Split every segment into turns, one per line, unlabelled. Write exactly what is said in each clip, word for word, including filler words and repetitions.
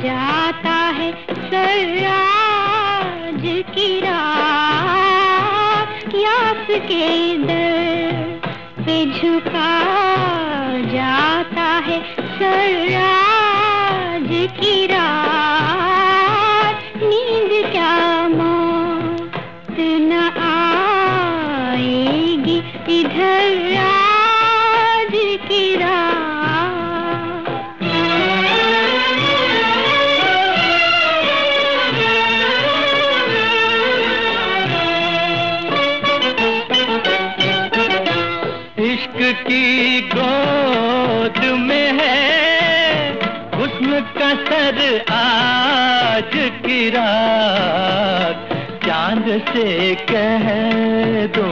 जाता है सराज की रात, यास के दर पे झुका जाता है सराज की रात। नींद क्या मौत न आएगी इधर राज की रात।
इश्क की गोद में है हुस्न का सर आज की रात, चांद से कह दो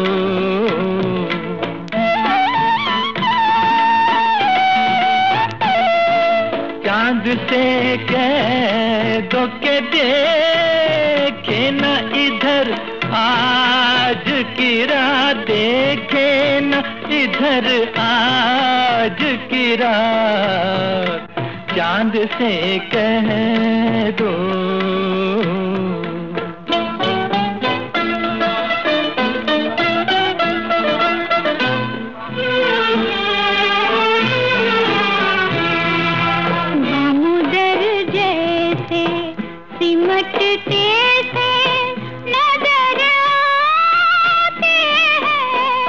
चांद से कह दो के देखे न इधर आज की रात, देखे न इधर आज की रात, चांद से कह दो।
दामोदर जैसे सिमटते से नजर आते हैं,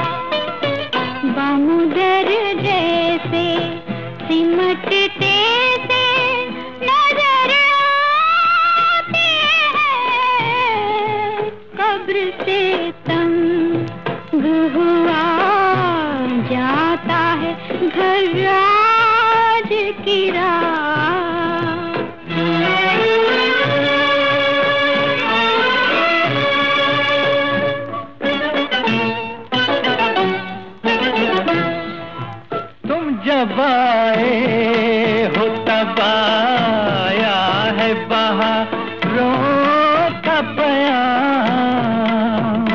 दामोदर जैसे सिमटते से नजर आते हैं। कब्र से तंग हुआ जाता है घर राज की रात।
तुम जब आए हो तब आया है बहारों का बयान,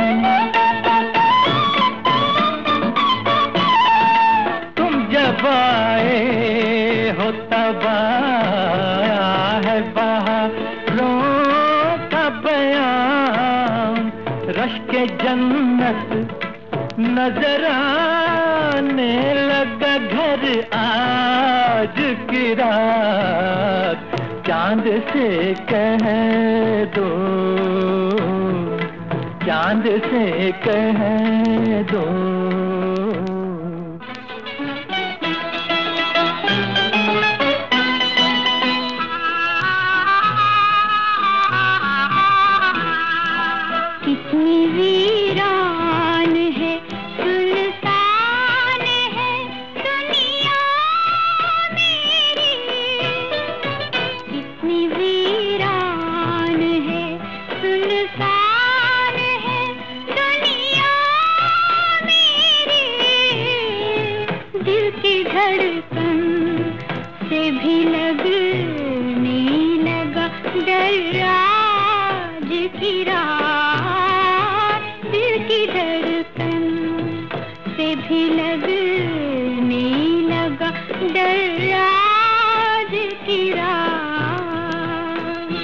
तुम जब आए हो तब आया है बहारों का बयान। रश्क जन्नत नजर आने लगा घर आज की रात, चांद से कह दो चांद से कह दो।
कितनी वीरान है सुनसान है दुनिया मेरी, कितनी वीरान है सुनसान है दुनिया मेरी। दिल की धड़कन से भी लगने लगा डर आज की रात, दिल की धड़कन से भी लगने लगा डर आज की रात।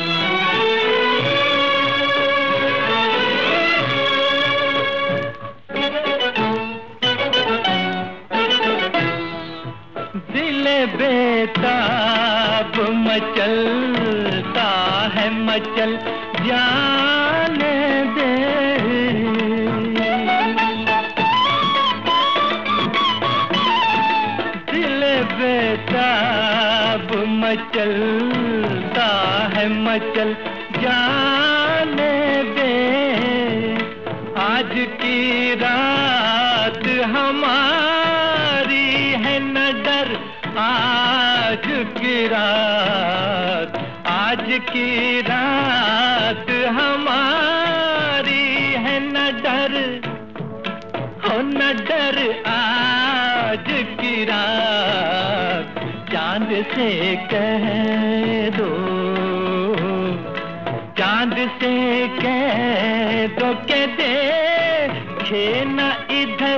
दिल बेताब मचलता है मचल जाने दे, दिल बेताब मचलता है मचल जाने दे। आज की रात हमारी है न डर आज की रात, आज की रात हमारी है न डर हो न डर आज की रात, चांद से कह दो चांद से कह दो के देखे न इधर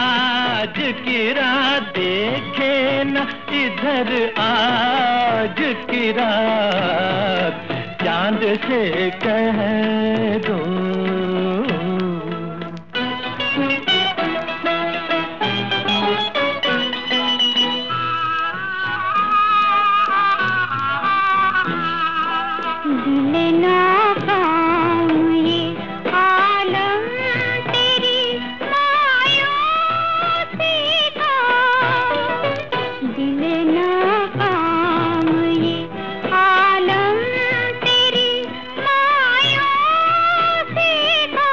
आज की रात, देखे न इधर आज की रात चांद से कह दो।
दिल नाकाम ये आलम तेरी मायूसी का, दिल नाकाम ये आलम तेरी मायूसी का।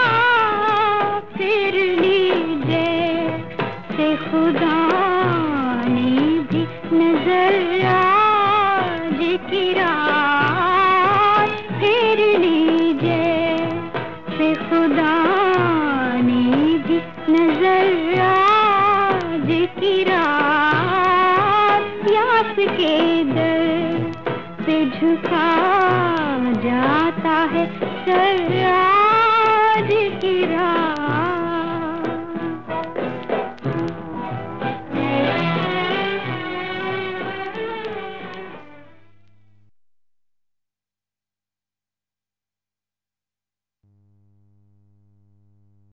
फिर लीजिए से खुदा ने भी नजर आज की रात, फिर लीजिए से खुदा ने भी नजर आज की रात। प्यास के दर पे झुका जाता है सर।